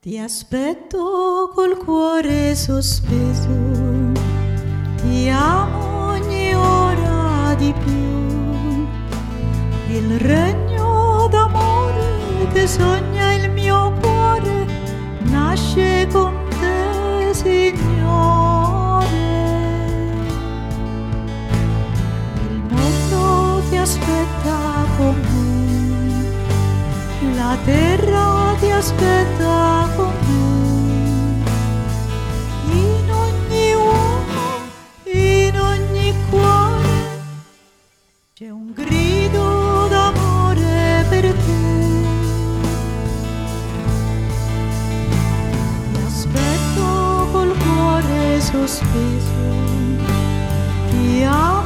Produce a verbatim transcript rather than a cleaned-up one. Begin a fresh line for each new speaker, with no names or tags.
Ti aspetto col cuore sospeso, ti amo ogni ora di più. Il regno d'amore che sogna il mio cuore nasce con te, Signore. Il mondo ti aspetta con me, la terra ti aspetta con me. In ogni uomo, in ogni cuore c'è un grido d'amore per te. Ti aspetto col cuore sospeso, ti amo